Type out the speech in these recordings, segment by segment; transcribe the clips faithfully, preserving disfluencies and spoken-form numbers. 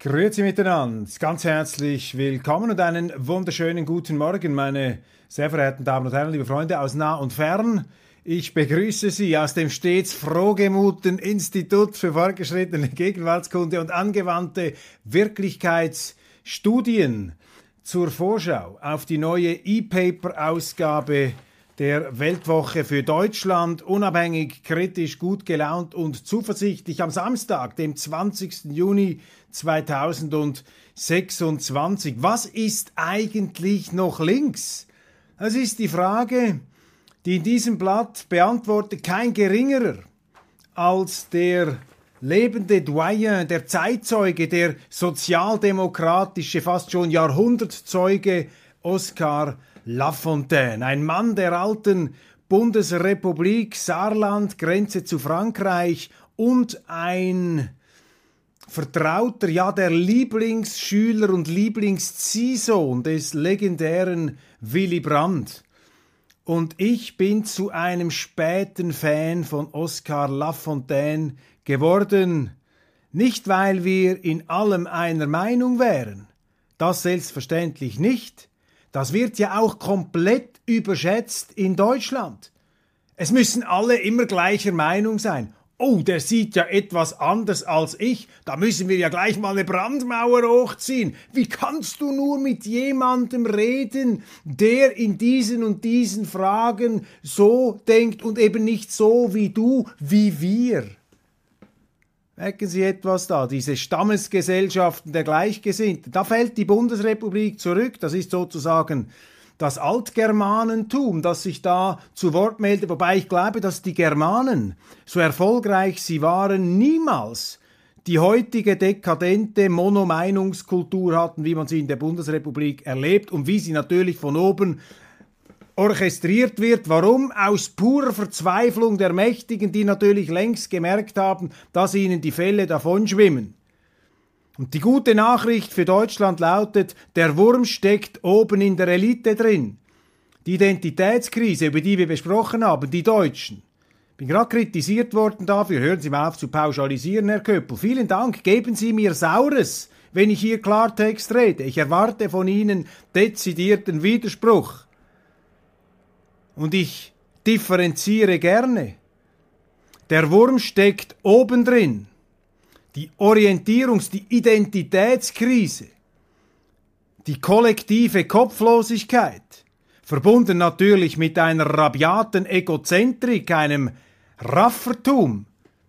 Grüezi miteinander, ganz herzlich willkommen und einen wunderschönen guten Morgen, meine sehr verehrten Damen und Herren, liebe Freunde aus nah und fern. Ich begrüße Sie aus dem stets frohgemuten Institut für fortgeschrittene Gegenwartskunde und angewandte Wirklichkeitsstudien zur Vorschau auf die neue E-Paper-Ausgabe der Weltwoche für Deutschland, unabhängig, kritisch, gut gelaunt und zuversichtlich am Samstag, dem zwanzigsten Juni zweitausendsechsundzwanzig. Was ist eigentlich noch links? Das ist die Frage, die in diesem Blatt beantwortet kein geringerer als der lebende Doyen, der Zeitzeuge, der sozialdemokratische, fast schon Jahrhundertzeuge Oskar Lafontaine, ein Mann der alten Bundesrepublik Saarland, Grenze zu Frankreich und ein Vertrauter, ja der Lieblingsschüler und Lieblingsziehsohn des legendären Willy Brandt. Und ich bin zu einem späten Fan von Oskar Lafontaine geworden, nicht weil wir in allem einer Meinung wären, das selbstverständlich nicht. Das wird ja auch komplett überschätzt in Deutschland. Es müssen alle immer gleicher Meinung sein. Oh, der sieht ja etwas anders als ich. Da müssen wir ja gleich mal eine Brandmauer hochziehen. Wie kannst du nur mit jemandem reden, der in diesen und diesen Fragen so denkt und eben nicht so wie du, wie wir? Merken Sie etwas da, diese Stammesgesellschaften der Gleichgesinnten. Da fällt die Bundesrepublik zurück, das ist sozusagen das Altgermanentum, das sich da zu Wort meldet, wobei ich glaube, dass die Germanen, so erfolgreich sie waren, niemals die heutige dekadente Monomeinungskultur hatten, wie man sie in der Bundesrepublik erlebt und wie sie natürlich von oben orchestriert wird. Warum? Aus purer Verzweiflung der Mächtigen, die natürlich längst gemerkt haben, dass ihnen die Fälle davonschwimmen. Und die gute Nachricht für Deutschland lautet, der Wurm steckt oben in der Elite drin. Die Identitätskrise, über die wir besprochen haben, die Deutschen. Ich bin gerade kritisiert worden dafür. Hören Sie mal auf zu pauschalisieren, Herr Köppel. Vielen Dank, geben Sie mir Saures, wenn ich hier Klartext rede. Ich erwarte von Ihnen dezidierten Widerspruch. Und ich differenziere gerne. Der Wurm steckt oben drin. Die Orientierungs-, die Identitätskrise, die kollektive Kopflosigkeit, verbunden natürlich mit einer rabiaten Egozentrik, einem Raffertum,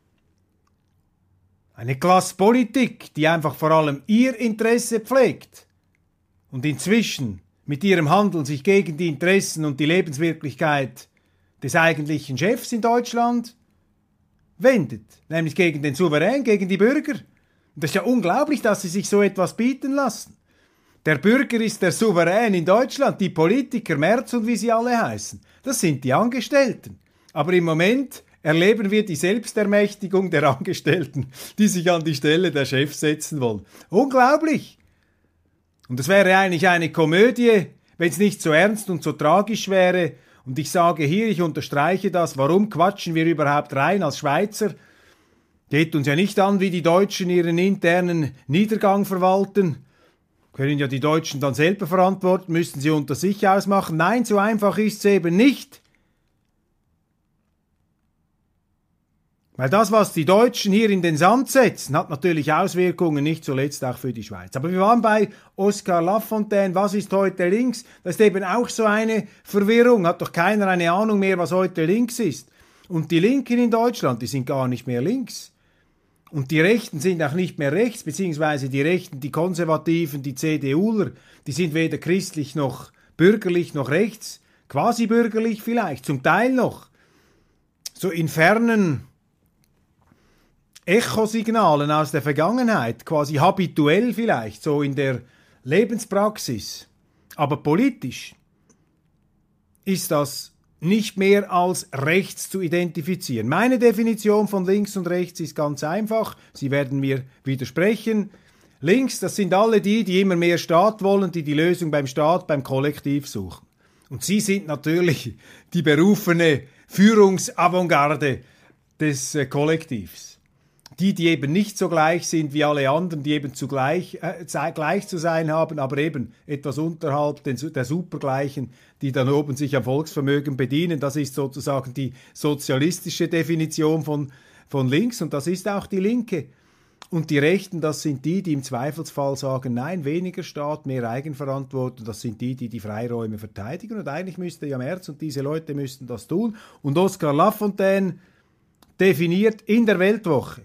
eine Klasspolitik, die einfach vor allem ihr Interesse pflegt und inzwischen mit ihrem Handeln sich gegen die Interessen und die Lebenswirklichkeit des eigentlichen Chefs in Deutschland wendet, nämlich gegen den Souverän, gegen die Bürger. Und das ist ja unglaublich, dass sie sich so etwas bieten lassen. Der Bürger ist der Souverän in Deutschland, die Politiker, Merz und wie sie alle heißen, das sind die Angestellten. Aber im Moment erleben wir die Selbstermächtigung der Angestellten, die sich an die Stelle der Chefs setzen wollen. Unglaublich! Und es wäre eigentlich eine Komödie, wenn es nicht so ernst und so tragisch wäre. Und ich sage hier, ich unterstreiche das, warum quatschen wir überhaupt rein als Schweizer? Geht uns ja nicht an, wie die Deutschen ihren internen Niedergang verwalten. Können ja die Deutschen dann selber verantworten, müssen sie unter sich ausmachen. Nein, so einfach ist es eben nicht. Weil das, was die Deutschen hier in den Sand setzen, hat natürlich Auswirkungen, nicht zuletzt auch für die Schweiz. Aber wir waren bei Oskar Lafontaine. Was ist heute links? Das ist eben auch so eine Verwirrung. Hat doch keiner eine Ahnung mehr, was heute links ist. Und die Linken in Deutschland, die sind gar nicht mehr links. Und die Rechten sind auch nicht mehr rechts, beziehungsweise die Rechten, die Konservativen, die CDUler, die sind weder christlich noch bürgerlich noch rechts. Quasi bürgerlich vielleicht, zum Teil noch. So in fernen Echosignalen aus der Vergangenheit, quasi habituell vielleicht, so in der Lebenspraxis. Aber politisch ist das nicht mehr als rechts zu identifizieren. Meine Definition von links und rechts ist ganz einfach. Sie werden mir widersprechen. Links, das sind alle die, die immer mehr Staat wollen, die die Lösung beim Staat, beim Kollektiv suchen. Und Sie sind natürlich die berufene Führungsavantgarde des äh, Kollektivs. Die, die eben nicht so gleich sind wie alle anderen, die eben zugleich äh, gleich zu sein haben, aber eben etwas unterhalb den, der Supergleichen, die dann oben sich am Volksvermögen bedienen. Das ist sozusagen die sozialistische Definition von, von links und das ist auch die Linke. Und die Rechten, das sind die, die im Zweifelsfall sagen, nein, weniger Staat, mehr Eigenverantwortung, das sind die, die die Freiräume verteidigen. Und eigentlich müsste ja Merz und diese Leute müssten das tun. Und Oskar Lafontaine definiert in der Weltwoche,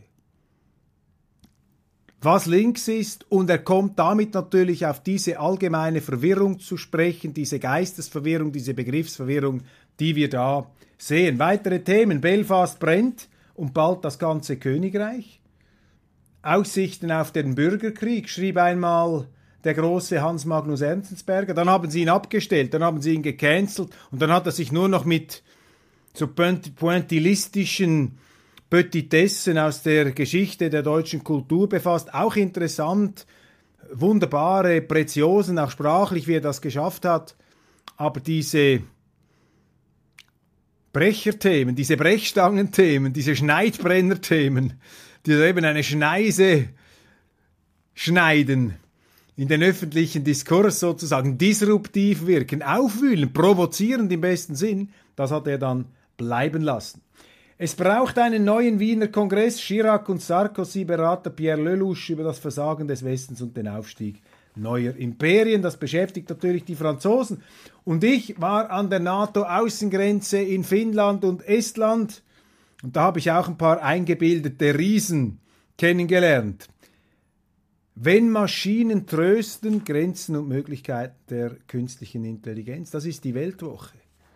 was links ist, und er kommt damit natürlich auf diese allgemeine Verwirrung zu sprechen, diese Geistesverwirrung, diese Begriffsverwirrung, die wir da sehen. Weitere Themen: Belfast brennt und bald das ganze Königreich. Aussichten auf den Bürgerkrieg, schrieb einmal der große Hans Magnus Enzensberger. Dann haben sie ihn abgestellt, dann haben sie ihn gecancelt und dann hat er sich nur noch mit so pointillistischen Petitessen aus der Geschichte der deutschen Kultur befasst. Auch interessant, wunderbare Preziosen, auch sprachlich, wie er das geschafft hat. Aber diese Brecherthemen, diese Brechstangenthemen, diese Schneidbrennerthemen, die eben eine Schneise schneiden, in den öffentlichen Diskurs sozusagen disruptiv wirken, aufwühlen, provozierend im besten Sinn, das hat er dann bleiben lassen. Es braucht einen neuen Wiener Kongress. Chirac und Sarkozy beraten Pierre Lelouch über das Versagen des Westens und den Aufstieg neuer Imperien. Das beschäftigt natürlich die Franzosen. Und ich war an der NATO-Außengrenze in Finnland und Estland. Und da habe ich auch ein paar eingebildete Riesen kennengelernt. Wenn Maschinen trösten, Grenzen und Möglichkeiten der künstlichen Intelligenz. Das ist die Weltwoche.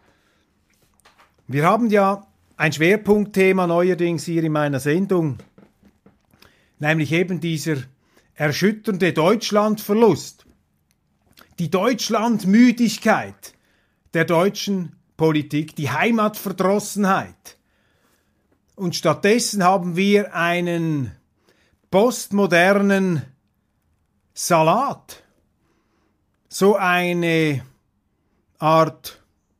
Wir haben ja ein Schwerpunktthema neuerdings hier in meiner Sendung, nämlich eben dieser erschütternde Deutschlandverlust, die Deutschlandmüdigkeit der deutschen Politik, die Heimatverdrossenheit. Und stattdessen haben wir einen postmodernen Salat, so eine Art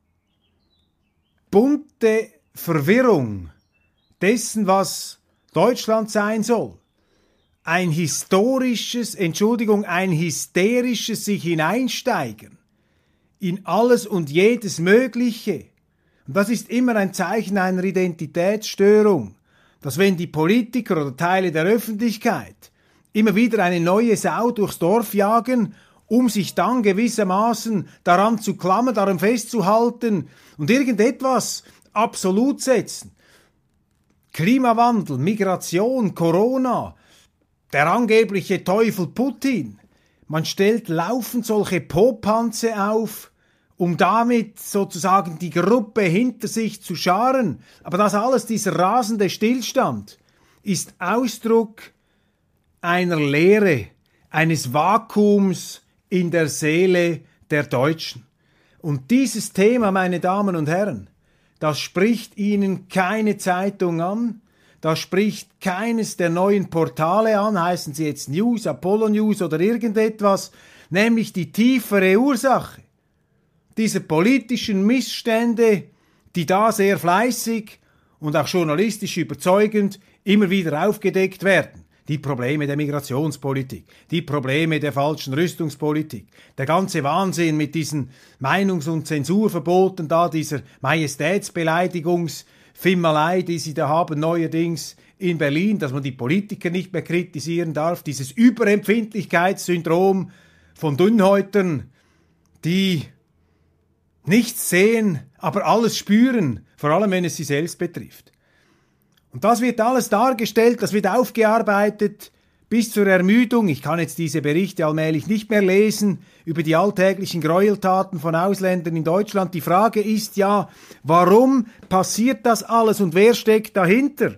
bunte Verwirrung dessen, was Deutschland sein soll. Ein historisches, Entschuldigung, ein hysterisches sich hineinsteigern in alles und jedes Mögliche. Und das ist immer ein Zeichen einer Identitätsstörung, dass wenn die Politiker oder Teile der Öffentlichkeit immer wieder eine neue Sau durchs Dorf jagen, um sich dann gewissermaßen daran zu klammern, daran festzuhalten und irgendetwas absolut setzen. Klimawandel, Migration, Corona, der angebliche Teufel Putin. Man stellt laufend solche Popanze auf, um damit sozusagen die Gruppe hinter sich zu scharen. Aber das alles, dieser rasende Stillstand, ist Ausdruck einer Leere, eines Vakuums in der Seele der Deutschen. Und dieses Thema, meine Damen und Herren, das spricht Ihnen keine Zeitung an, das spricht keines der neuen Portale an, heißen sie jetzt News, Apollo News oder irgendetwas, nämlich die tiefere Ursache dieser politischen Missstände, die da sehr fleißig und auch journalistisch überzeugend immer wieder aufgedeckt werden. Die Probleme der Migrationspolitik, die Probleme der falschen Rüstungspolitik, der ganze Wahnsinn mit diesen Meinungs- und Zensurverboten da, dieser Majestätsbeleidigungsfimmelei, die sie da haben neuerdings in Berlin, dass man die Politiker nicht mehr kritisieren darf, dieses Überempfindlichkeitssyndrom von Dünnhäutern, die nichts sehen, aber alles spüren, vor allem wenn es sie selbst betrifft. Und das wird alles dargestellt, das wird aufgearbeitet bis zur Ermüdung. Ich kann jetzt diese Berichte allmählich nicht mehr lesen über die alltäglichen Gräueltaten von Ausländern in Deutschland. Die Frage ist ja, warum passiert das alles und wer steckt dahinter?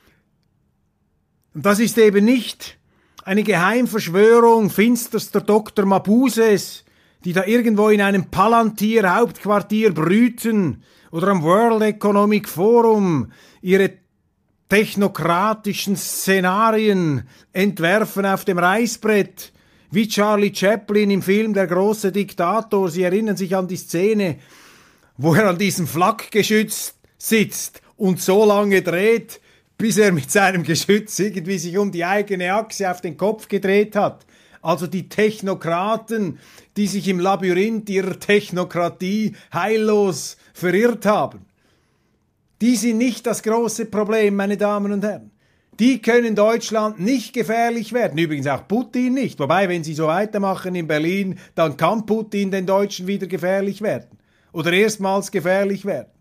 Und das ist eben nicht eine Geheimverschwörung finsterster Doktor Mabuses, die da irgendwo in einem Palantir-Hauptquartier brüten oder am World Economic Forum ihre technokratischen Szenarien entwerfen auf dem Reißbrett, wie Charlie Chaplin im Film Der große Diktator. Sie erinnern sich an die Szene, wo er an diesem Flakgeschütz sitzt und so lange dreht, bis er mit seinem Geschütz irgendwie sich um die eigene Achse auf den Kopf gedreht hat. Also die Technokraten, die sich im Labyrinth ihrer Technokratie heillos verirrt haben. Die sind nicht das große Problem, meine Damen und Herren. Die können Deutschland nicht gefährlich werden. Übrigens auch Putin nicht. Wobei, wenn sie so weitermachen in Berlin, dann kann Putin den Deutschen wieder gefährlich werden. Oder erstmals gefährlich werden.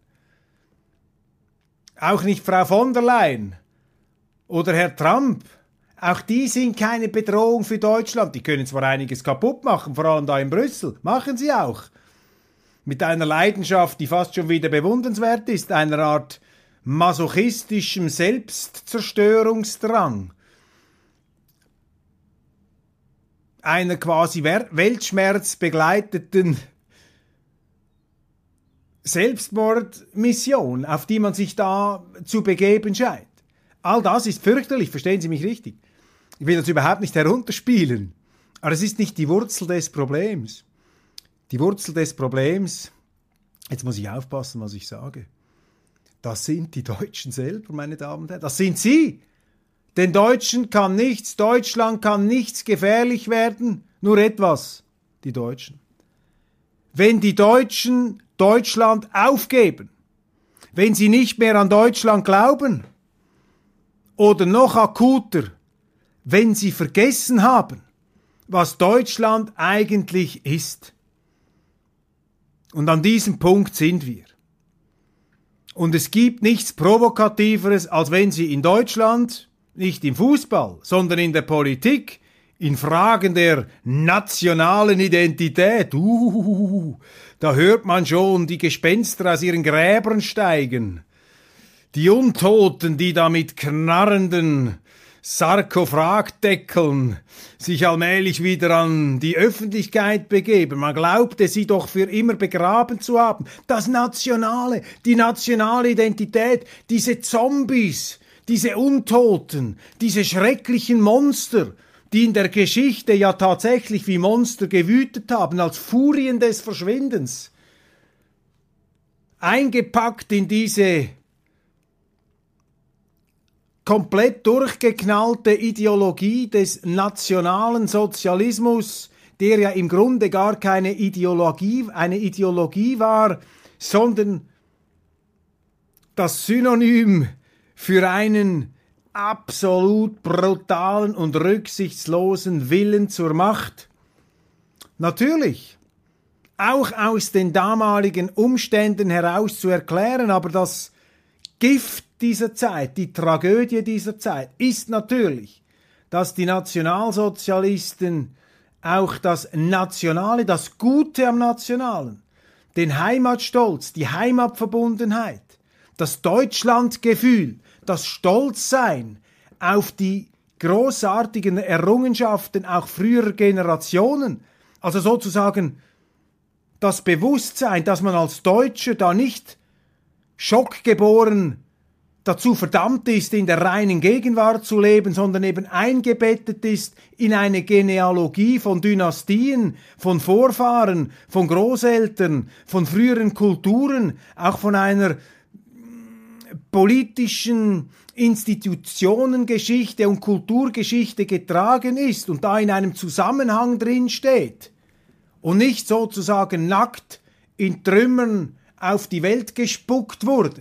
Auch nicht Frau von der Leyen oder Herr Trump. Auch die sind keine Bedrohung für Deutschland. Die können zwar einiges kaputt machen, vor allem da in Brüssel. Machen sie auch. Mit einer Leidenschaft, die fast schon wieder bewundernswert ist, einer Art masochistischem Selbstzerstörungsdrang. Einer quasi weltschmerzbegleiteten Selbstmordmission, auf die man sich da zu begeben scheint. All das ist fürchterlich, verstehen Sie mich richtig. Ich will das überhaupt nicht herunterspielen, aber es ist nicht die Wurzel des Problems. Die Wurzel des Problems, jetzt muss ich aufpassen, was ich sage, das sind die Deutschen selber, meine Damen und Herren. Das sind Sie. Den Deutschen kann nichts, Deutschland kann nichts gefährlich werden, nur etwas, die Deutschen. Wenn die Deutschen Deutschland aufgeben, wenn sie nicht mehr an Deutschland glauben, oder noch akuter, wenn sie vergessen haben, was Deutschland eigentlich ist. Und an diesem Punkt sind wir. Und es gibt nichts Provokativeres, als wenn sie in Deutschland, nicht im Fußball, sondern in der Politik, in Fragen der nationalen Identität, uh, da hört man schon die Gespenster aus ihren Gräbern steigen. Die Untoten, die da mit knarrenden Sarkophagdeckeln sich allmählich wieder an die Öffentlichkeit begeben. Man glaubte, sie doch für immer begraben zu haben. Das Nationale, die nationale Identität, diese Zombies, diese Untoten, diese schrecklichen Monster, die in der Geschichte ja tatsächlich wie Monster gewütet haben, als Furien des Verschwindens, eingepackt in diese komplett durchgeknallte Ideologie des nationalen Sozialismus, der ja im Grunde gar keine Ideologie, eine Ideologie war, sondern das Synonym für einen absolut brutalen und rücksichtslosen Willen zur Macht. Natürlich, auch aus den damaligen Umständen heraus zu erklären, aber das Gift dieser Zeit, die Tragödie dieser Zeit ist natürlich, dass die Nationalsozialisten auch das Nationale, das Gute am Nationalen, den Heimatstolz, die Heimatverbundenheit, das Deutschlandgefühl, das Stolzsein auf die großartigen Errungenschaften auch früherer Generationen, also sozusagen das Bewusstsein, dass man als Deutscher da nicht schockgeboren dazu verdammt ist, in der reinen Gegenwart zu leben, sondern eben eingebettet ist in eine Genealogie von Dynastien, von Vorfahren, von Großeltern, von früheren Kulturen, auch von einer politischen Institutionengeschichte und Kulturgeschichte getragen ist und da in einem Zusammenhang drin steht und nicht sozusagen nackt in Trümmern auf die Welt gespuckt wurde.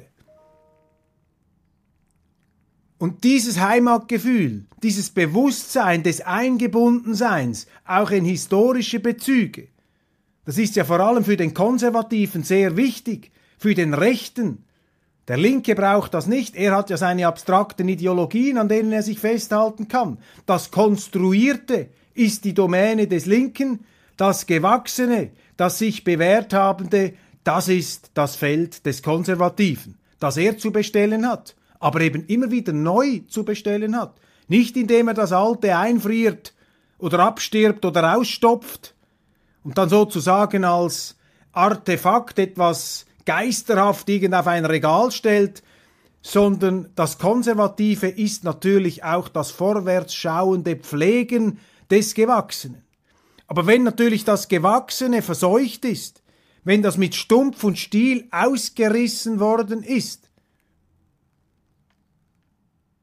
Und dieses Heimatgefühl, dieses Bewusstsein des Eingebundenseins, auch in historische Bezüge, das ist ja vor allem für den Konservativen sehr wichtig, für den Rechten. Der Linke braucht das nicht, er hat ja seine abstrakten Ideologien, an denen er sich festhalten kann. Das Konstruierte ist die Domäne des Linken, das Gewachsene, das sich bewährt habende, das ist das Feld des Konservativen, das er zu bestellen hat, aber eben immer wieder neu zu bestellen hat. Nicht indem er das Alte einfriert oder abstirbt oder ausstopft und dann sozusagen als Artefakt etwas geisterhaft irgend auf ein Regal stellt, sondern das Konservative ist natürlich auch das vorwärtsschauende Pflegen des Gewachsenen. Aber wenn natürlich das Gewachsene verseucht ist, wenn das mit Stumpf und Stiel ausgerissen worden ist,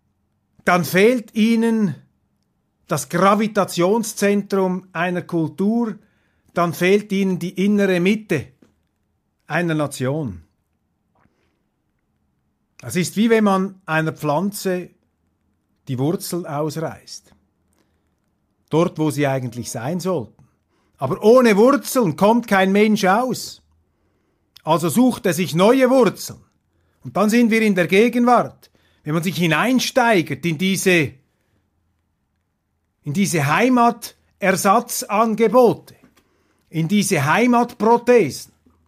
dann fehlt ihnen das Gravitationszentrum einer Kultur, dann fehlt ihnen die innere Mitte einer Nation. Es ist wie wenn man einer Pflanze die Wurzeln ausreißt. Dort, wo sie eigentlich sein sollten. Aber ohne Wurzeln kommt kein Mensch aus. Also sucht er sich neue Wurzeln. Und dann sind wir in der Gegenwart. Wenn man sich hineinsteigert in diese, in diese Heimatersatzangebote, in diese Heimatprothesen.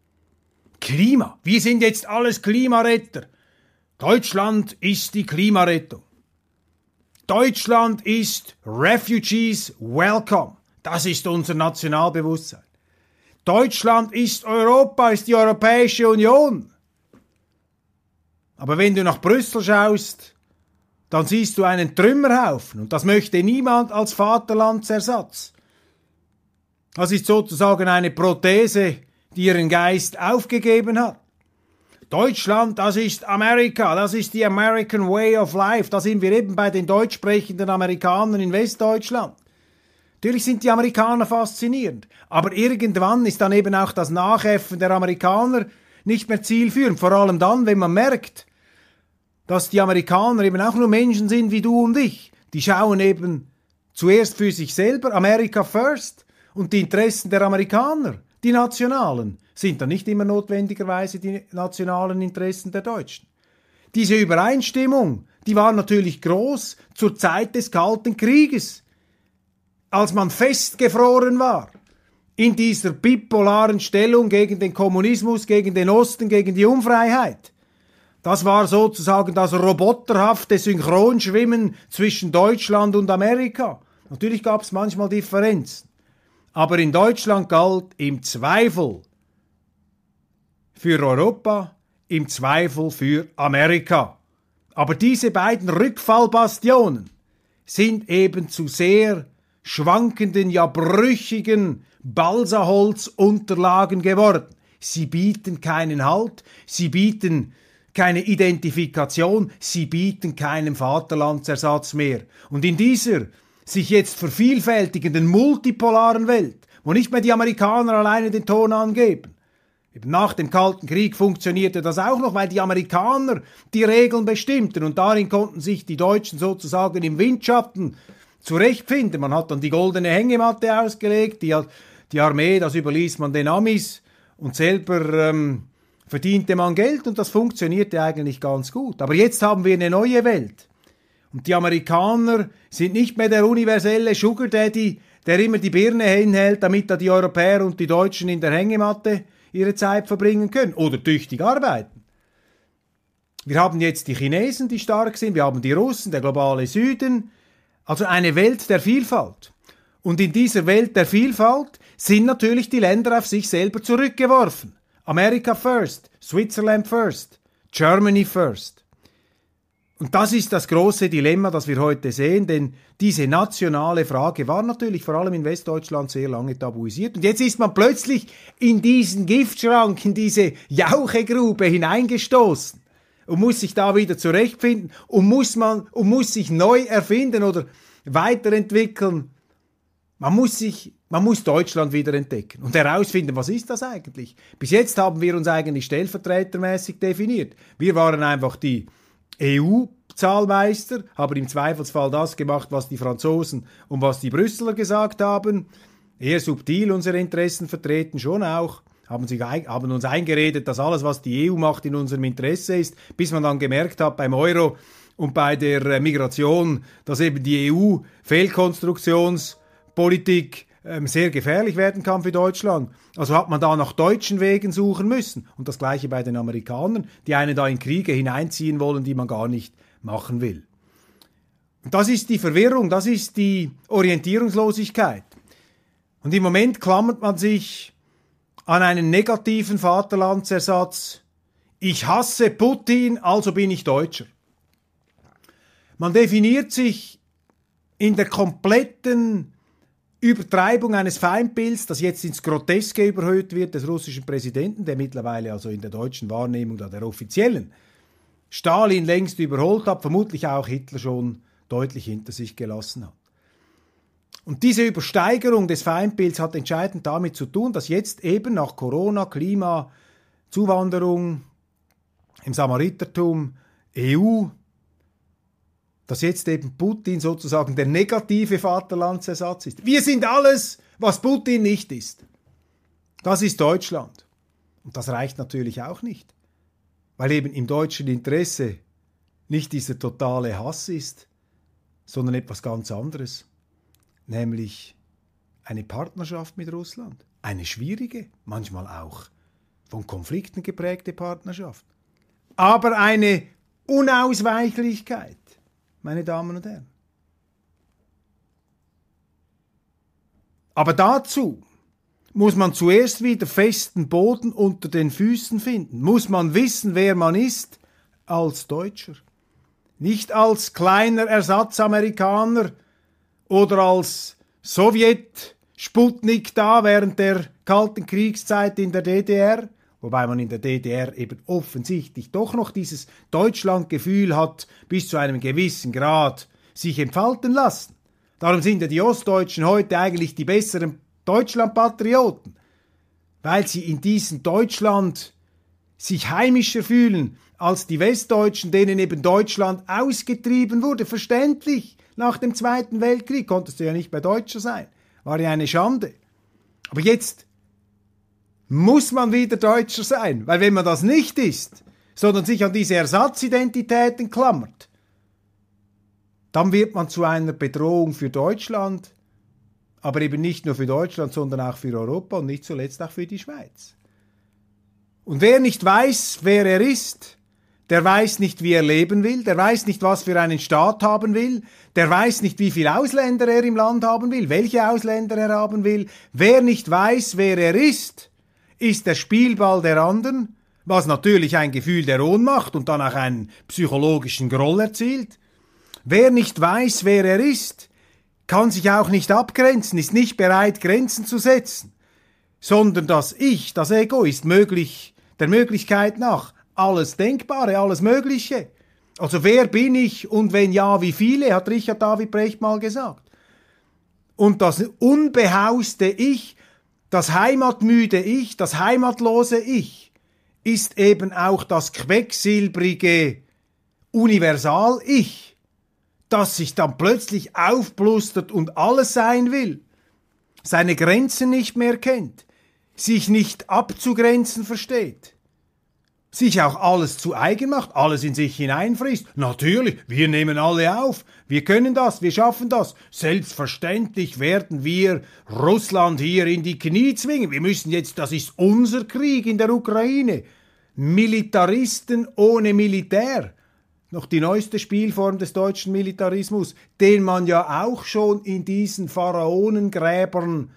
Klima. Wir sind jetzt alles Klimaretter. Deutschland ist die Klimarettung. Deutschland ist Refugees welcome. Das ist unser Nationalbewusstsein. Deutschland ist Europa, ist die Europäische Union. Aber wenn du nach Brüssel schaust, dann siehst du einen Trümmerhaufen. Und das möchte niemand als Vaterlandsersatz. Das ist sozusagen eine Prothese, die ihren Geist aufgegeben hat. Deutschland, das ist Amerika, das ist die American Way of Life. Da sind wir eben bei den deutsch sprechenden Amerikanern in Westdeutschland. Natürlich sind die Amerikaner faszinierend, aber irgendwann ist dann eben auch das Nachäffen der Amerikaner nicht mehr zielführend. Vor allem dann, wenn man merkt, dass die Amerikaner eben auch nur Menschen sind wie du und ich. Die schauen eben zuerst für sich selber, America first, und die Interessen der Amerikaner, die nationalen, sind dann nicht immer notwendigerweise die nationalen Interessen der Deutschen. Diese Übereinstimmung, die war natürlich groß zur Zeit des Kalten Krieges, als man festgefroren war in dieser bipolaren Stellung gegen den Kommunismus, gegen den Osten, gegen die Unfreiheit. Das war sozusagen das roboterhafte Synchronschwimmen zwischen Deutschland und Amerika. Natürlich gab es manchmal Differenzen, aber in Deutschland galt im Zweifel für Europa, im Zweifel für Amerika. Aber diese beiden Rückfallbastionen sind eben zu sehr schwankenden, ja brüchigen Balsaholzunterlagen geworden. Sie bieten keinen Halt, sie bieten keine Identifikation, sie bieten keinen Vaterlandsersatz mehr. Und in dieser sich jetzt vervielfältigenden multipolaren Welt, wo nicht mehr die Amerikaner alleine den Ton angeben, eben nach dem Kalten Krieg funktionierte das auch noch, weil die Amerikaner die Regeln bestimmten und darin konnten sich die Deutschen sozusagen im Windschatten zurechtfinden. Man hat dann die goldene Hängematte ausgelegt, die, die Armee, das überließ man den Amis und selber ähm, verdiente man Geld und das funktionierte eigentlich ganz gut. Aber jetzt haben wir eine neue Welt. Und die Amerikaner sind nicht mehr der universelle Sugar Daddy, der immer die Birne hinhält, damit da die Europäer und die Deutschen in der Hängematte ihre Zeit verbringen können oder tüchtig arbeiten. Wir haben jetzt die Chinesen, die stark sind, wir haben die Russen, der globale Süden, also eine Welt der Vielfalt. Und in dieser Welt der Vielfalt sind natürlich die Länder auf sich selber zurückgeworfen. America first, Switzerland first, Germany first. Und das ist das große Dilemma, das wir heute sehen, denn diese nationale Frage war natürlich vor allem in Westdeutschland sehr lange tabuisiert. Und jetzt ist man plötzlich in diesen Giftschrank, in diese Jauchegrube hineingestoßen und muss sich da wieder zurechtfinden und muss man und muss sich neu erfinden oder weiterentwickeln. Man muss sich, man muss Deutschland wieder entdecken und herausfinden, was ist das eigentlich? Bis jetzt haben wir uns eigentlich stellvertretermäßig definiert. Wir waren einfach die E U-Zahlmeister, haben im Zweifelsfall das gemacht, was die Franzosen und was die Brüsseler gesagt haben. Eher subtil unsere Interessen vertreten, schon auch. Haben, sich, haben uns eingeredet, dass alles, was die E U macht, in unserem Interesse ist, bis man dann gemerkt hat beim Euro und bei der Migration, dass eben die E U-Fehlkonstruktionspolitik ähm, sehr gefährlich werden kann für Deutschland. Also hat man da nach deutschen Wegen suchen müssen. Und das Gleiche bei den Amerikanern, die einen da in Kriege hineinziehen wollen, die man gar nicht machen will. Und das ist die Verwirrung, das ist die Orientierungslosigkeit. Und im Moment klammert man sich an einen negativen Vaterlandsersatz. Ich hasse Putin, also bin ich Deutscher. Man definiert sich in der kompletten Übertreibung eines Feindbilds, das jetzt ins Groteske überhöht wird, des russischen Präsidenten, der mittlerweile also in der deutschen Wahrnehmung, der offiziellen, Stalin längst überholt hat, vermutlich auch Hitler schon deutlich hinter sich gelassen hat. Und diese Übersteigerung des Feindbilds hat entscheidend damit zu tun, dass jetzt eben nach Corona, Klima, Zuwanderung, im Samaritertum, E U, dass jetzt eben Putin sozusagen der negative Vaterlandsersatz ist. Wir sind alles, was Putin nicht ist. Das ist Deutschland. Und das reicht natürlich auch nicht, weil eben im deutschen Interesse nicht dieser totale Hass ist, sondern etwas ganz anderes, nämlich eine Partnerschaft mit Russland. Eine schwierige, manchmal auch von Konflikten geprägte Partnerschaft. Aber eine Unausweichlichkeit, meine Damen und Herren. Aber dazu muss man zuerst wieder festen Boden unter den Füßen finden. Muss man wissen, wer man ist als Deutscher. Nicht als kleiner Ersatzamerikaner oder als Sowjet-Sputnik da während der Kalten Kriegszeit in der D D R, wobei man in der D D R eben offensichtlich doch noch dieses Deutschlandgefühl hat, bis zu einem gewissen Grad sich entfalten lassen. Darum sind ja die Ostdeutschen heute eigentlich die besseren Deutschlandpatrioten, weil sie in diesem Deutschland sich heimischer fühlen als die Westdeutschen, denen eben Deutschland ausgetrieben wurde. Verständlich, nach dem Zweiten Weltkrieg konntest du ja nicht mehr Deutscher sein. War ja eine Schande. Aber jetzt muss man wieder Deutscher sein, weil wenn man das nicht ist, sondern sich an diese Ersatzidentitäten klammert, dann wird man zu einer Bedrohung für Deutschland, aber eben nicht nur für Deutschland, sondern auch für Europa und nicht zuletzt auch für die Schweiz. Und wer nicht weiß, wer er ist, der weiß nicht, wie er leben will, der weiß nicht, was für einen Staat haben will, der weiß nicht, wie viele Ausländer er im Land haben will, welche Ausländer er haben will. Wer nicht weiß, wer er ist, ist der Spielball der anderen, was natürlich ein Gefühl der Ohnmacht und dann auch einen psychologischen Groll erzielt. Wer nicht weiß, wer er ist, kann sich auch nicht abgrenzen, ist nicht bereit, Grenzen zu setzen, sondern das Ich, das Ego, ist möglich, der Möglichkeit nach alles Denkbare, alles Mögliche. Also wer bin ich und wenn ja, wie viele, hat Richard David Brecht mal gesagt. Und das unbehauste Ich, das heimatmüde Ich, das heimatlose Ich, ist eben auch das quecksilbrige Universal-Ich, das sich dann plötzlich aufblustert und alles sein will, seine Grenzen nicht mehr kennt, sich nicht abzugrenzen versteht, sich auch alles zu eigen macht, alles in sich hineinfrisst. Natürlich, wir nehmen alle auf, wir können das, wir schaffen das. Selbstverständlich werden wir Russland hier in die Knie zwingen. Wir müssen jetzt, das ist unser Krieg in der Ukraine. Militaristen ohne Militär. Noch die neueste Spielform des deutschen Militarismus, den man ja auch schon in diesen Pharaonengräbern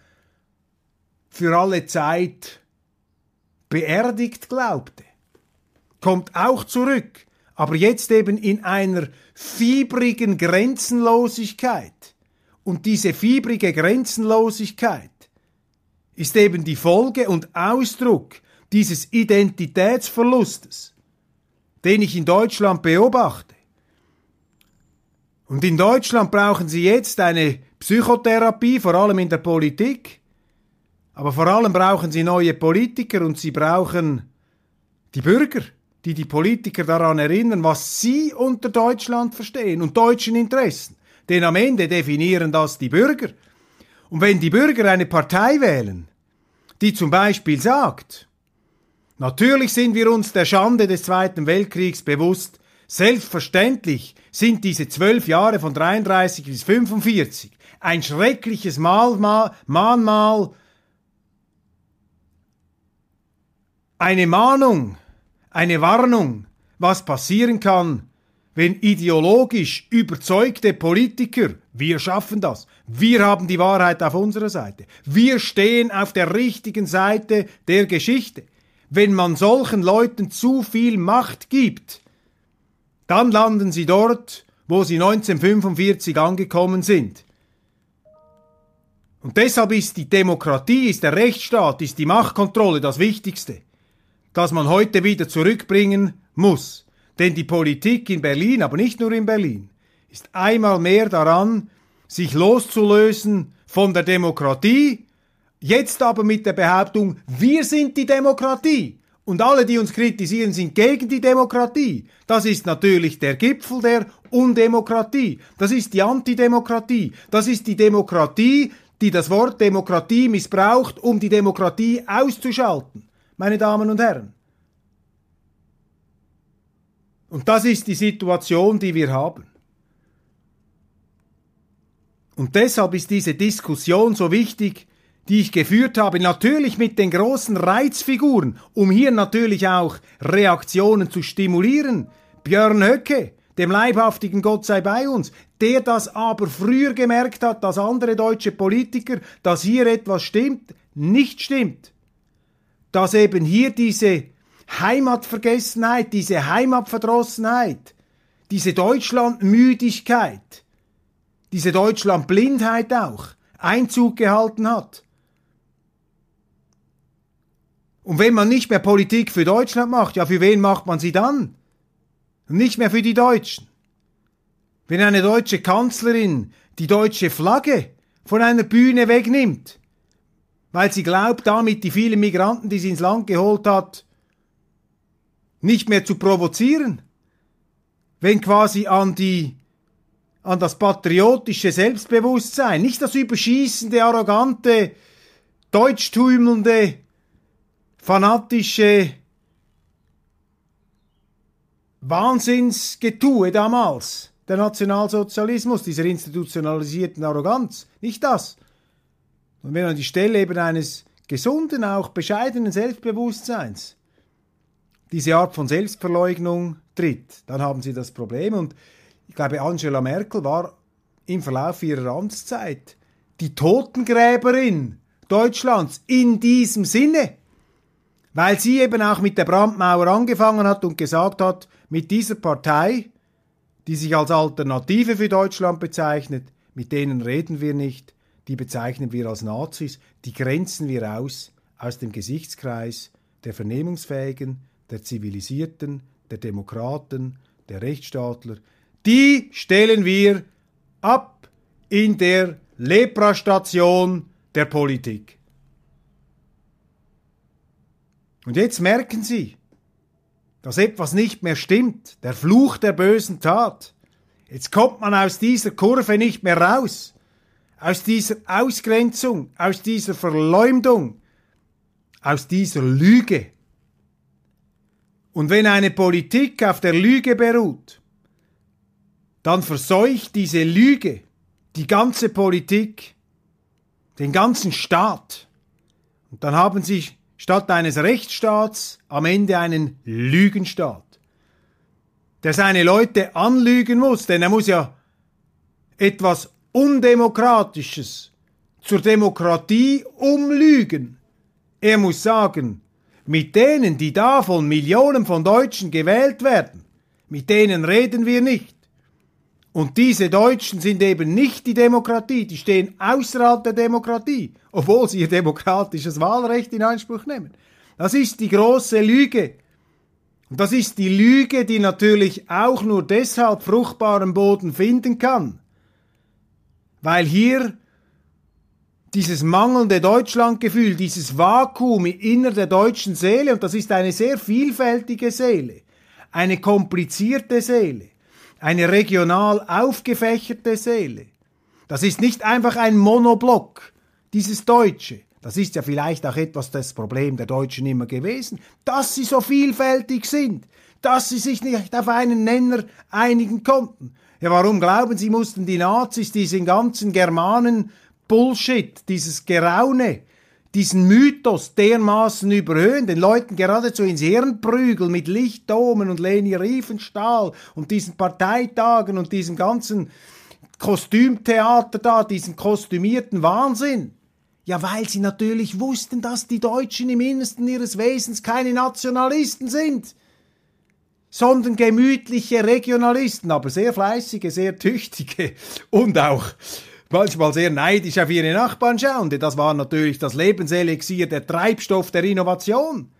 für alle Zeit beerdigt glaubte. Kommt auch zurück, aber jetzt eben in einer fiebrigen Grenzenlosigkeit. Und diese fiebrige Grenzenlosigkeit ist eben die Folge und Ausdruck dieses Identitätsverlustes, den ich in Deutschland beobachte. Und in Deutschland brauchen sie jetzt eine Psychotherapie, vor allem in der Politik, aber vor allem brauchen sie neue Politiker und sie brauchen die Bürger, die die Politiker daran erinnern, was sie unter Deutschland verstehen und deutschen Interessen. Denn am Ende definieren das die Bürger. Und wenn die Bürger eine Partei wählen, die zum Beispiel sagt, natürlich sind wir uns der Schande des Zweiten Weltkriegs bewusst, selbstverständlich sind diese zwölf Jahre von dreiunddreißig bis fünfundvierzig ein schreckliches Mahnmal, Mahnmal, eine Mahnung, eine Warnung, was passieren kann, wenn ideologisch überzeugte Politiker, wir schaffen das, wir haben die Wahrheit auf unserer Seite, wir stehen auf der richtigen Seite der Geschichte. Wenn man solchen Leuten zu viel Macht gibt, dann landen sie dort, wo sie neunzehnhundertfünfundvierzig angekommen sind. Und deshalb ist die Demokratie, ist der Rechtsstaat, ist die Machtkontrolle das Wichtigste, das man heute wieder zurückbringen muss. Denn die Politik in Berlin, aber nicht nur in Berlin, ist einmal mehr daran, sich loszulösen von der Demokratie, jetzt aber mit der Behauptung, wir sind die Demokratie. Und alle, die uns kritisieren, sind gegen die Demokratie. Das ist natürlich der Gipfel der Undemokratie. Das ist die Antidemokratie. Das ist die Demokratie, die das Wort Demokratie missbraucht, um die Demokratie auszuschalten, meine Damen und Herren. Und das ist die Situation, die wir haben. Und deshalb ist diese Diskussion so wichtig, die ich geführt habe, natürlich mit den großen Reizfiguren, um hier natürlich auch Reaktionen zu stimulieren. Björn Höcke, dem leibhaftigen Gott sei bei uns, der das aber früher gemerkt hat als andere deutsche Politiker, dass hier etwas stimmt, nicht stimmt. Dass eben hier diese Heimatvergessenheit, diese Heimatverdrossenheit, diese Deutschlandmüdigkeit, diese Deutschlandblindheit auch Einzug gehalten hat. Und wenn man nicht mehr Politik für Deutschland macht, ja, für wen macht man sie dann? Nicht mehr für die Deutschen. Wenn eine deutsche Kanzlerin die deutsche Flagge von einer Bühne wegnimmt, weil sie glaubt, damit die vielen Migranten, die sie ins Land geholt hat, nicht mehr zu provozieren, wenn quasi an die, an das patriotische Selbstbewusstsein, nicht das überschießende, arrogante, deutschtümelnde, fanatische Wahnsinnsgetue damals, der Nationalsozialismus, dieser institutionalisierten Arroganz, nicht das. Und wenn an die Stelle eben eines gesunden, auch bescheidenen Selbstbewusstseins diese Art von Selbstverleugnung tritt, dann haben Sie das Problem. Und ich glaube, Angela Merkel war im Verlauf ihrer Amtszeit die Totengräberin Deutschlands in diesem Sinne, weil sie eben auch mit der Brandmauer angefangen hat und gesagt hat, mit dieser Partei, die sich als Alternative für Deutschland bezeichnet, mit denen reden wir nicht, die bezeichnen wir als Nazis, die grenzen wir aus, aus dem Gesichtskreis der Vernehmungsfähigen, der Zivilisierten, der Demokraten, der Rechtsstaatler, die stellen wir ab in der Leprastation der Politik. Und jetzt merken Sie, dass etwas nicht mehr stimmt, der Fluch der bösen Tat. Jetzt kommt man aus dieser Kurve nicht mehr raus, aus dieser Ausgrenzung, aus dieser Verleumdung, aus dieser Lüge. Und wenn eine Politik auf der Lüge beruht, dann verseucht diese Lüge die ganze Politik, den ganzen Staat. Und dann haben Sie statt eines Rechtsstaats am Ende einen Lügenstaat, der seine Leute anlügen muss, denn er muss ja etwas Undemokratisches zur Demokratie umlügen. Er muss sagen, mit denen, die da von Millionen von Deutschen gewählt werden, mit denen reden wir nicht. Und diese Deutschen sind eben nicht die Demokratie, die stehen außerhalb der Demokratie, obwohl sie ihr demokratisches Wahlrecht in Anspruch nehmen. Das ist die große Lüge. Und das ist die Lüge, die natürlich auch nur deshalb fruchtbaren Boden finden kann, weil hier dieses mangelnde Deutschlandgefühl, dieses Vakuum inner der deutschen Seele, und das ist eine sehr vielfältige Seele, eine komplizierte Seele, eine regional aufgefächerte Seele. Das ist nicht einfach ein Monoblock, dieses Deutsche. Das ist ja vielleicht auch etwas das Problem der Deutschen immer gewesen, dass sie so vielfältig sind, dass sie sich nicht auf einen Nenner einigen konnten. Ja, warum glauben Sie, mussten die Nazis diesen ganzen Germanen-Bullshit, dieses Geraune, diesen Mythos dermaßen überhöhen, den Leuten geradezu ins Hirn prügeln mit Lichtdomen und Leni Riefenstahl und diesen Parteitagen und diesem ganzen Kostümtheater da, diesen kostümierten Wahnsinn? Ja, weil sie natürlich wussten, dass die Deutschen im Innersten ihres Wesens keine Nationalisten sind, sondern gemütliche Regionalisten, aber sehr fleißige, sehr tüchtige und auch manchmal sehr neidisch auf ihre Nachbarn schauende. Das war natürlich das Lebenselixier, der Treibstoff der Innovation.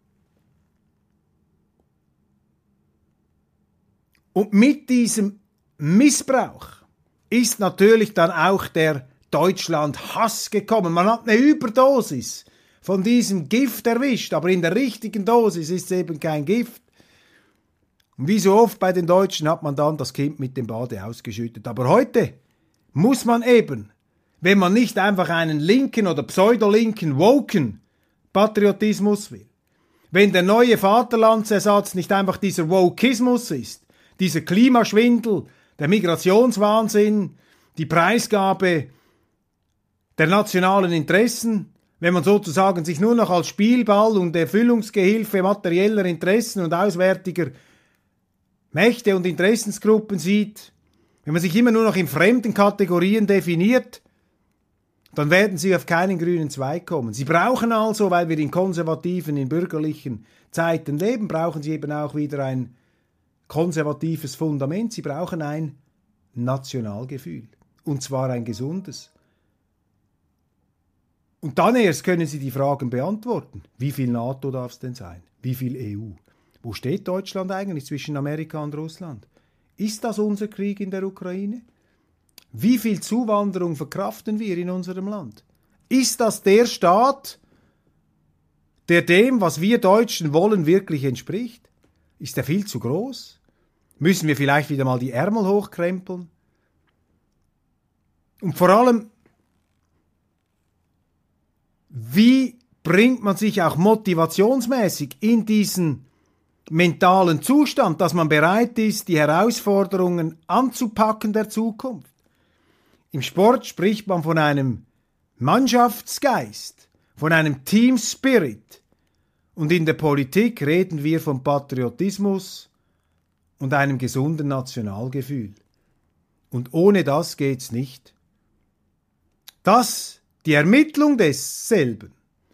Und mit diesem Missbrauch ist natürlich dann auch der Deutschland-Hass gekommen. Man hat eine Überdosis von diesem Gift erwischt, aber in der richtigen Dosis ist es eben kein Gift. Und wie so oft bei den Deutschen hat man dann das Kind mit dem Bade ausgeschüttet. Aber heute muss man eben, wenn man nicht einfach einen linken oder pseudolinken, woken Patriotismus will, wenn der neue Vaterlandsersatz nicht einfach dieser Wokismus ist, dieser Klimaschwindel, der Migrationswahnsinn, die Preisgabe der nationalen Interessen, wenn man sozusagen sich nur noch als Spielball und Erfüllungsgehilfe materieller Interessen und auswärtiger Mächte und Interessensgruppen sieht, wenn man sich immer nur noch in fremden Kategorien definiert, dann werden sie auf keinen grünen Zweig kommen. Sie brauchen also, weil wir in konservativen, in bürgerlichen Zeiten leben, brauchen sie eben auch wieder ein konservatives Fundament. Sie brauchen ein Nationalgefühl. Und zwar ein gesundes. Und dann erst können sie die Fragen beantworten. Wie viel NATO darf es denn sein? Wie viel E U? Wo steht Deutschland eigentlich zwischen Amerika und Russland? Ist das unser Krieg in der Ukraine? Wie viel Zuwanderung verkraften wir in unserem Land? Ist das der Staat, der dem, was wir Deutschen wollen, wirklich entspricht? Ist er viel zu groß? Müssen wir vielleicht wieder mal die Ärmel hochkrempeln? Und vor allem, wie bringt man sich auch motivationsmäßig in diesen mentalen Zustand, dass man bereit ist, die Herausforderungen anzupacken der Zukunft? Im Sport spricht man von einem Mannschaftsgeist, von einem Team Spirit. Und in der Politik reden wir von Patriotismus und einem gesunden Nationalgefühl. Und ohne das geht's nicht. Das, die Ermittlung desselben,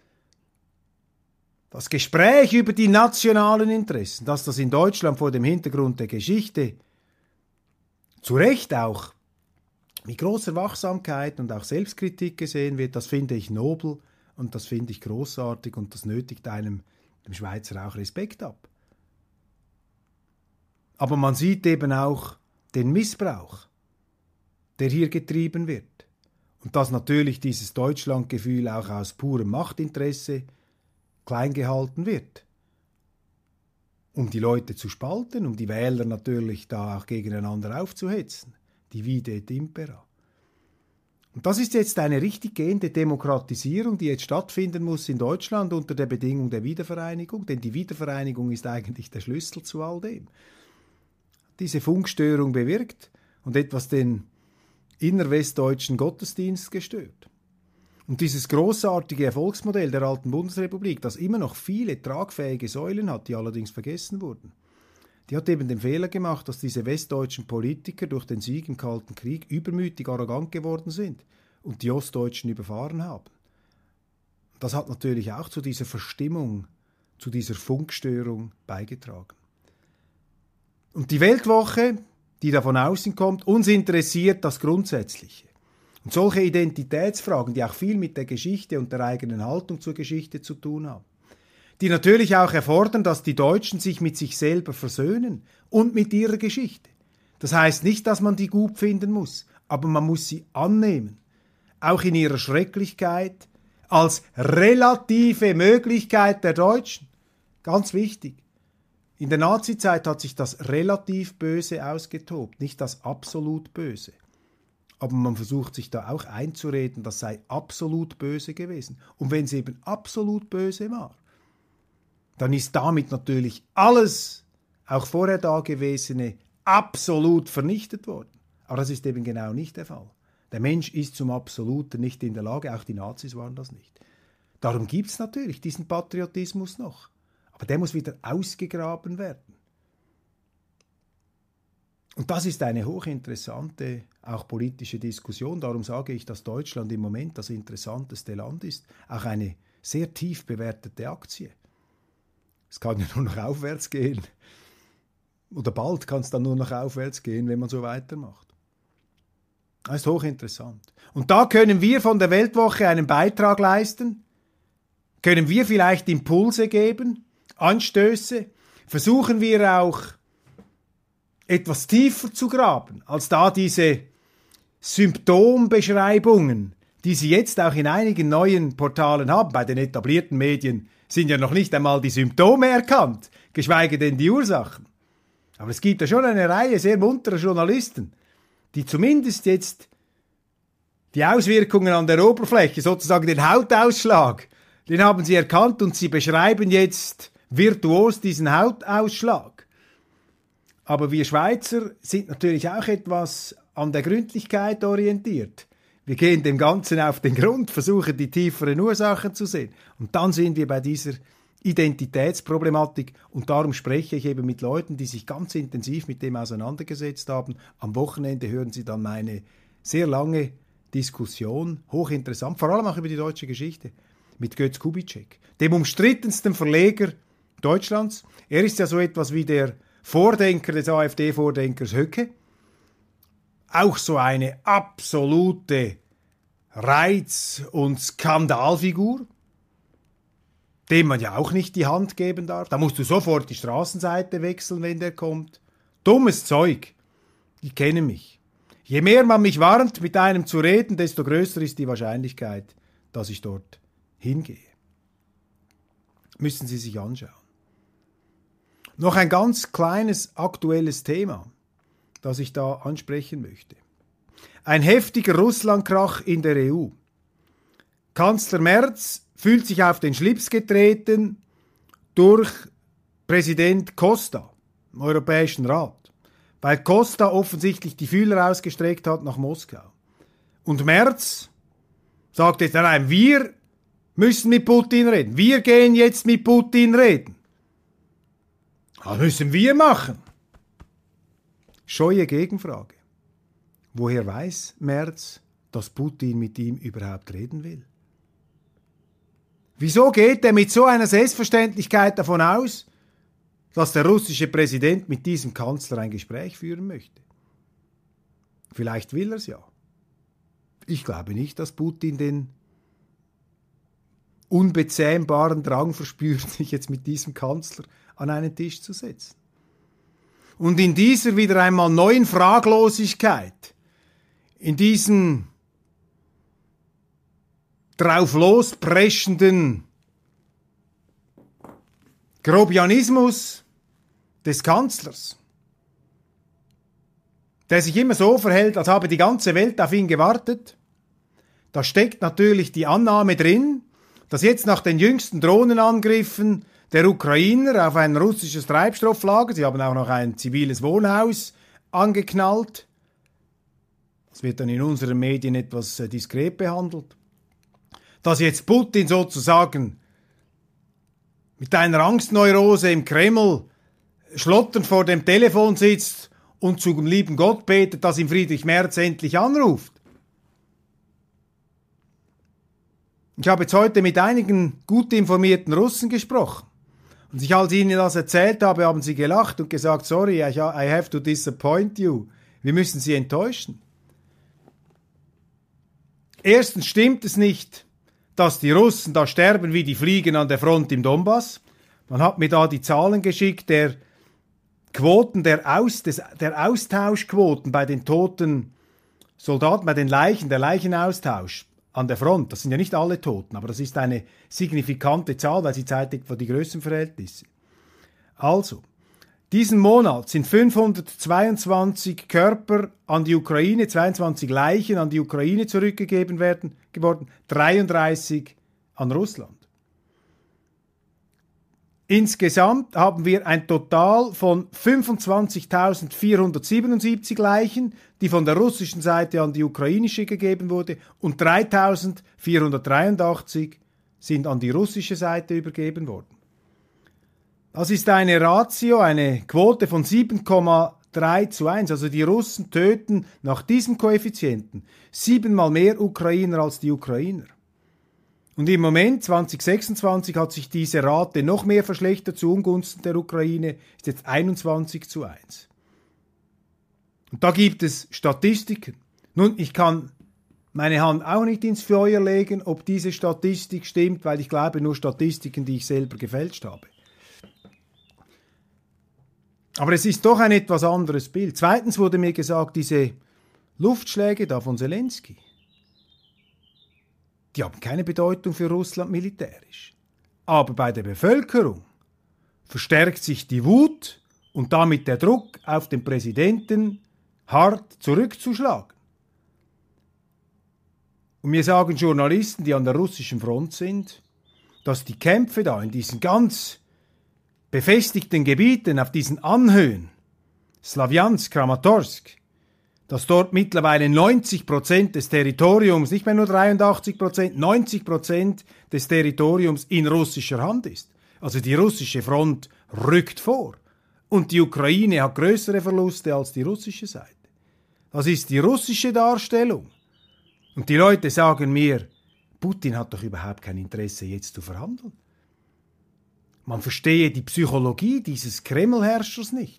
das Gespräch über die nationalen Interessen, dass das in Deutschland vor dem Hintergrund der Geschichte zu Recht auch mit großer Wachsamkeit und auch Selbstkritik gesehen wird, das finde ich nobel und das finde ich großartig und das nötigt einem, dem Schweizer, auch Respekt ab. Aber man sieht eben auch den Missbrauch, der hier getrieben wird. Und dass natürlich dieses Deutschlandgefühl auch aus purem Machtinteresse klein gehalten wird. Um die Leute zu spalten, um die Wähler natürlich da auch gegeneinander aufzuhetzen. Divide et impera. Und das ist jetzt eine richtig gehende Demokratisierung, die jetzt stattfinden muss in Deutschland unter der Bedingung der Wiedervereinigung, denn die Wiedervereinigung ist eigentlich der Schlüssel zu all dem. Diese Funkstörung bewirkt und etwas den innerwestdeutschen Gottesdienst gestört. Und dieses großartige Erfolgsmodell der alten Bundesrepublik, das immer noch viele tragfähige Säulen hat, die allerdings vergessen wurden, die hat eben den Fehler gemacht, dass diese westdeutschen Politiker durch den Sieg im Kalten Krieg übermütig arrogant geworden sind und die Ostdeutschen überfahren haben. Das hat natürlich auch zu dieser Verstimmung, zu dieser Funkstörung beigetragen. Und die Weltwoche, die da von außen kommt, uns interessiert das Grundsätzliche. Und solche Identitätsfragen, die auch viel mit der Geschichte und der eigenen Haltung zur Geschichte zu tun haben, die natürlich auch erfordern, dass die Deutschen sich mit sich selber versöhnen und mit ihrer Geschichte. Das heißt nicht, dass man die gut finden muss, aber man muss sie annehmen, auch in ihrer Schrecklichkeit, als relative Möglichkeit der Deutschen. Ganz wichtig. In der Nazizeit hat sich das relativ Böse ausgetobt, nicht das absolut Böse. Aber man versucht sich da auch einzureden, das sei absolut böse gewesen. Und wenn es eben absolut böse war, dann ist damit natürlich alles, auch vorher Dagewesene, absolut vernichtet worden. Aber das ist eben genau nicht der Fall. Der Mensch ist zum Absoluten nicht in der Lage, auch die Nazis waren das nicht. Darum gibt es natürlich diesen Patriotismus noch. Aber der muss wieder ausgegraben werden. Und das ist eine hochinteressante, auch politische Diskussion. Darum sage ich, dass Deutschland im Moment das interessanteste Land ist. Auch eine sehr tief bewertete Aktie. Es kann ja nur noch aufwärts gehen. Oder bald kann es dann nur noch aufwärts gehen, wenn man so weitermacht. Das ist hochinteressant. Und da können wir von der Weltwoche einen Beitrag leisten. Können wir vielleicht Impulse geben, Anstöße. Versuchen wir auch etwas tiefer zu graben, als da diese Symptombeschreibungen, die Sie jetzt auch in einigen neuen Portalen haben. Bei den etablierten Medien sind ja noch nicht einmal die Symptome erkannt, geschweige denn die Ursachen. Aber es gibt ja schon eine Reihe sehr munterer Journalisten, die zumindest jetzt die Auswirkungen an der Oberfläche, sozusagen den Hautausschlag, den haben sie erkannt und sie beschreiben jetzt virtuos diesen Hautausschlag. Aber wir Schweizer sind natürlich auch etwas an der Gründlichkeit orientiert. Wir gehen dem Ganzen auf den Grund, versuchen die tieferen Ursachen zu sehen. Und dann sind wir bei dieser Identitätsproblematik. Und darum spreche ich eben mit Leuten, die sich ganz intensiv mit dem auseinandergesetzt haben. Am Wochenende hören Sie dann meine sehr lange Diskussion, hochinteressant, vor allem auch über die deutsche Geschichte, mit Götz Kubitschek, dem umstrittensten Verleger Deutschlands. Er ist ja so etwas wie der Vordenker des AfD-Vordenkers Höcke. Auch so eine absolute Reiz- und Skandalfigur, dem man ja auch nicht die Hand geben darf. Da musst du sofort die Straßenseite wechseln, wenn der kommt. Dummes Zeug. Ich kenne mich. Je mehr man mich warnt, mit einem zu reden, desto größer ist die Wahrscheinlichkeit, dass ich dort hingehe. Müssen Sie sich anschauen. Noch ein ganz kleines aktuelles Thema, das ich da ansprechen möchte. Ein heftiger Russlandkrach in der E U. Kanzler Merz fühlt sich auf den Schlips getreten durch Präsident Costa im Europäischen Rat, weil Costa offensichtlich die Fühler ausgestreckt hat nach Moskau. Und Merz sagt jetzt, nein, wir müssen mit Putin reden. Wir gehen jetzt mit Putin reden. Das müssen wir machen. Scheue Gegenfrage. Woher weiß Merz, dass Putin mit ihm überhaupt reden will? Wieso geht er mit so einer Selbstverständlichkeit davon aus, dass der russische Präsident mit diesem Kanzler ein Gespräch führen möchte? Vielleicht will er es ja. Ich glaube nicht, dass Putin den unbezähmbaren Drang verspürt, sich jetzt mit diesem Kanzler an einen Tisch zu setzen. Und in dieser wieder einmal neuen Fraglosigkeit, in diesem drauf lospreschenden Grobianismus des Kanzlers, der sich immer so verhält, als habe die ganze Welt auf ihn gewartet, da steckt natürlich die Annahme drin, dass jetzt nach den jüngsten Drohnenangriffen der Ukrainer auf ein russisches Treibstofflager, sie haben auch noch ein ziviles Wohnhaus angeknallt, das wird dann in unseren Medien etwas äh, diskret behandelt, dass jetzt Putin sozusagen mit einer Angstneurose im Kreml schlotternd vor dem Telefon sitzt und zum lieben Gott betet, dass ihm Friedrich Merz endlich anruft. Ich habe jetzt heute mit einigen gut informierten Russen gesprochen. Und ich, als ich ihnen das erzählt habe, haben sie gelacht und gesagt, sorry, I have to disappoint you. Wir müssen sie enttäuschen. Erstens stimmt es nicht, dass die Russen da sterben wie die Fliegen an der Front im Donbass. Man hat mir da die Zahlen geschickt, der Quoten, der, Aus, des, der Austauschquoten bei den toten Soldaten, bei den Leichen, der Leichenaustausch an der Front, das sind ja nicht alle Toten, aber das ist eine signifikante Zahl, weil sie zeigt etwa die Größenverhältnisse. Also, diesen Monat sind fünfhundertzweiundzwanzig Körper an die Ukraine, zweiundzwanzig Leichen an die Ukraine zurückgegeben werden, geworden, dreiunddreißig an Russland. Insgesamt haben wir ein Total von fünfundzwanzigtausendvierhundertsiebenundsiebzig Leichen, die von der russischen Seite an die ukrainische gegeben wurde, und dreitausendvierhundertdreiundachtzig sind an die russische Seite übergeben worden. Das ist eine Ratio, eine Quote von sieben Komma drei zu eins. Also die Russen töten nach diesem Koeffizienten siebenmal mehr Ukrainer als die Ukrainer. Und im Moment, zwanzig sechsundzwanzig, hat sich diese Rate noch mehr verschlechtert zu Ungunsten der Ukraine, ist jetzt einundzwanzig zu eins. Und da gibt es Statistiken. Nun, ich kann meine Hand auch nicht ins Feuer legen, ob diese Statistik stimmt, weil ich glaube nur Statistiken, die ich selber gefälscht habe. Aber es ist doch ein etwas anderes Bild. Zweitens wurde mir gesagt, diese Luftschläge da von Zelensky, die haben keine Bedeutung für Russland militärisch. Aber bei der Bevölkerung verstärkt sich die Wut und damit der Druck auf den Präsidenten, hart zurückzuschlagen. Und mir sagen Journalisten, die an der russischen Front sind, dass die Kämpfe da in diesen ganz befestigten Gebieten, auf diesen Anhöhen, Slawjansk, Kramatorsk, dass dort mittlerweile neunzig Prozent des Territoriums, nicht mehr nur dreiundachtzig Prozent, neunzig Prozent des Territoriums in russischer Hand ist. Also die russische Front rückt vor. Und die Ukraine hat größere Verluste als die russische Seite. Das ist die russische Darstellung. Und die Leute sagen mir, Putin hat doch überhaupt kein Interesse, jetzt zu verhandeln. Man verstehe die Psychologie dieses Kreml-Herrschers nicht.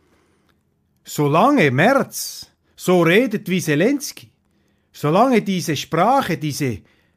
Solange Merz so redet wie Zelensky, solange diese Sprache, diese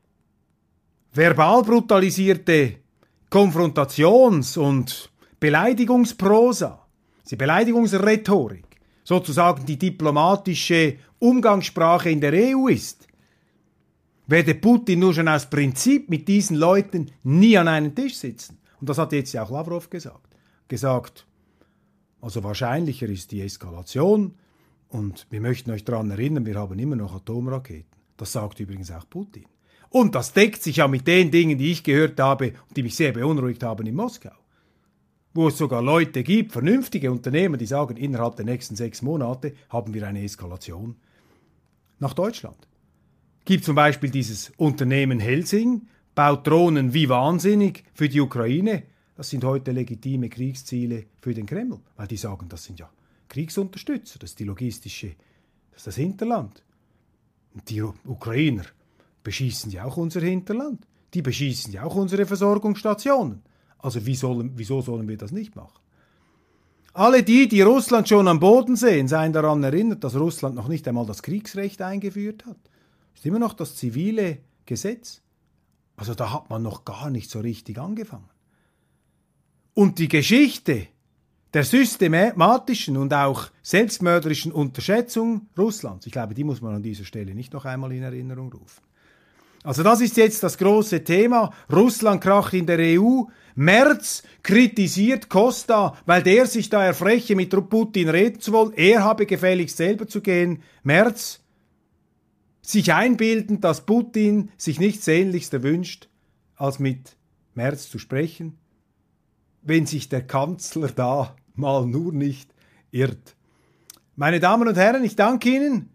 verbal brutalisierte Konfrontations- und Beleidigungsprosa, diese Beleidigungsrhetorik, sozusagen die diplomatische Umgangssprache in der E U ist, werde Putin nur schon aus Prinzip mit diesen Leuten nie an einen Tisch sitzen. Und das hat jetzt ja auch Lavrov gesagt. Gesagt, also wahrscheinlicher ist die Eskalation und wir möchten euch daran erinnern, wir haben immer noch Atomraketen. Das sagt übrigens auch Putin. Und das deckt sich ja mit den Dingen, die ich gehört habe und die mich sehr beunruhigt haben in Moskau. Wo es sogar Leute gibt, vernünftige Unternehmen, die sagen, innerhalb der nächsten sechs Monate haben wir eine Eskalation nach Deutschland. Gibt zum Beispiel dieses Unternehmen Helsing, baut Drohnen wie wahnsinnig für die Ukraine. Das sind heute legitime Kriegsziele für den Kreml, weil die sagen, das sind ja Kriegsunterstützer, das ist die logistische, das ist das Hinterland. Und die Ukrainer beschießen ja auch unser Hinterland. Die beschießen ja auch unsere Versorgungsstationen. Also wie sollen, wieso sollen wir das nicht machen? Alle die, die Russland schon am Boden sehen, seien daran erinnert, dass Russland noch nicht einmal das Kriegsrecht eingeführt hat. Das ist immer noch das zivile Gesetz. Also da hat man noch gar nicht so richtig angefangen. Und die Geschichte der systematischen und auch selbstmörderischen Unterschätzung Russlands, ich glaube, die muss man an dieser Stelle nicht noch einmal in Erinnerung rufen. Also das ist jetzt das große Thema. Russland kracht in der E U. Merz kritisiert Costa, weil der sich da erfreche, mit Putin reden zu wollen. Er habe gefälligst selber zu gehen. Merz sich einbildend, dass Putin sich nichts Sehnlichster wünscht, als mit Merz zu sprechen, wenn sich der Kanzler da mal nur nicht irrt. Meine Damen und Herren, ich danke Ihnen.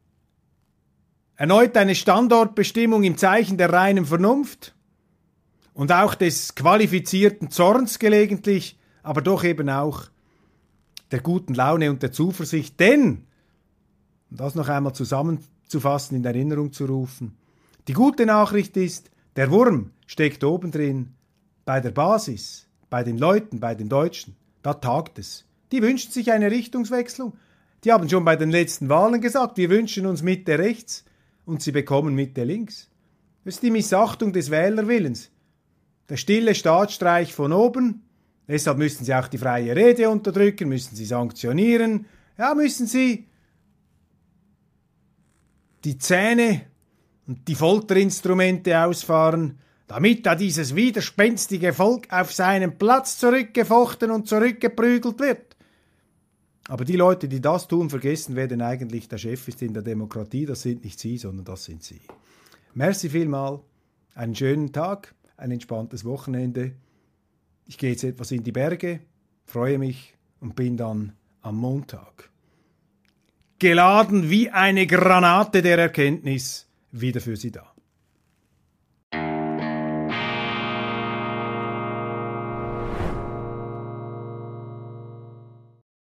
Erneut eine Standortbestimmung im Zeichen der reinen Vernunft und auch des qualifizierten Zorns gelegentlich, aber doch eben auch der guten Laune und der Zuversicht. Denn, um das noch einmal zusammenzufassen, in Erinnerung zu rufen, die gute Nachricht ist, der Wurm steckt oben drin, bei der Basis, bei den Leuten, bei den Deutschen, da tagt es. Die wünschen sich eine Richtungswechslung. Die haben schon bei den letzten Wahlen gesagt, wir wünschen uns Mitte rechts und sie bekommen Mitte links. Das ist die Missachtung des Wählerwillens. Der stille Staatsstreich von oben, deshalb müssen sie auch die freie Rede unterdrücken, müssen sie sanktionieren, ja, müssen sie die Zähne und die Folterinstrumente ausfahren, damit da dieses widerspenstige Volk auf seinen Platz zurückgefochten und zurückgeprügelt wird. Aber die Leute, die das tun, vergessen, wer denn eigentlich der Chef ist in der Demokratie. Das sind nicht sie, sondern das sind sie. Merci vielmal, einen schönen Tag, ein entspanntes Wochenende. Ich gehe jetzt etwas in die Berge, freue mich und bin dann am Montag geladen wie eine Granate der Erkenntnis wieder für Sie da.